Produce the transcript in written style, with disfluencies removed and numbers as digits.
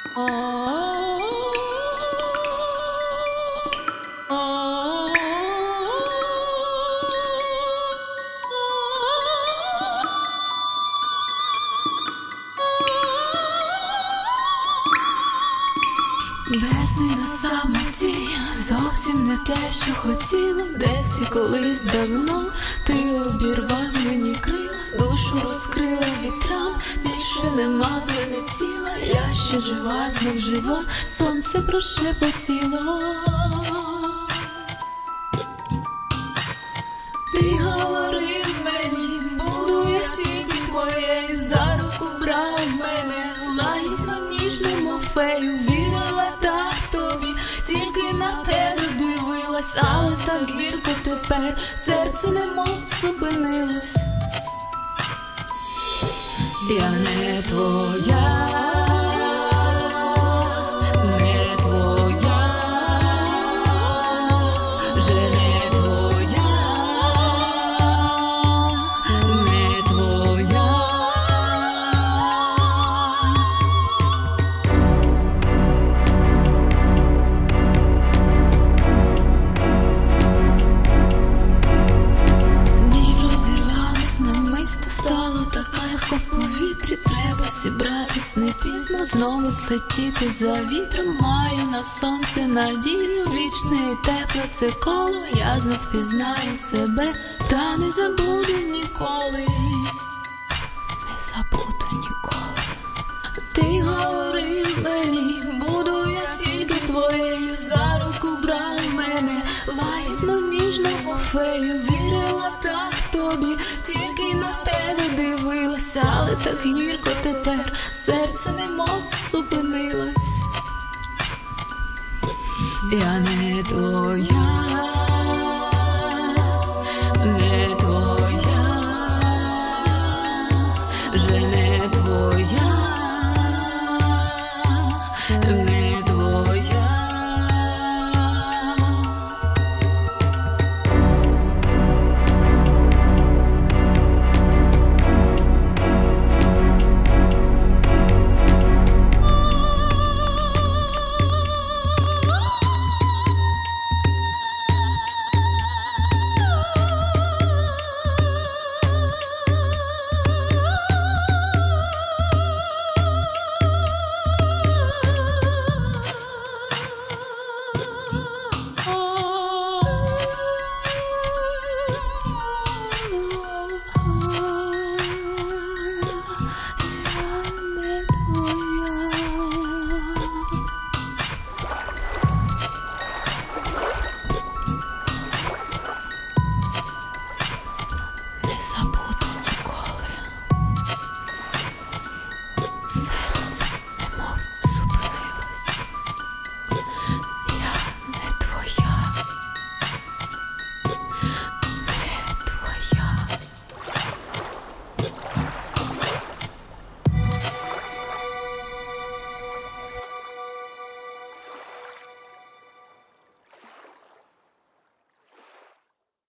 Весни на самоті, зовсім не те, що хотіла. Десь і колись давно ти обірвав мені крила, душу розкрила вітрам, більше нема в мене тіла. Я ще жива, знов жива, сонце прошепотіло. Ти говорив мені, буду я тільки твоєю, за руку брав мене, лагідно ніжному фею. Вірила так тобі, тільки на тебе дивилась, але так гірко тепер, серце немов зупинилось. Я не твоя, не твоя, вже не твоя, не твоя. Днів розірвалось намисто, стало так легко в повітрі. Треба зібратись не пізно, знову злетіти за вітром. Маю на сонце надію, вічне і тепле це коло. Я знов пізнаю себе, та не забуду ніколи, не забуду ніколи. Ти говорив мені, буду я тільки твоєю, за руку брав мене, лагідно ніжному фею. Вірила так тобі, тільки на тебе дивилася, але так гірко тепер, серце немов зупинилось. Я не твоя.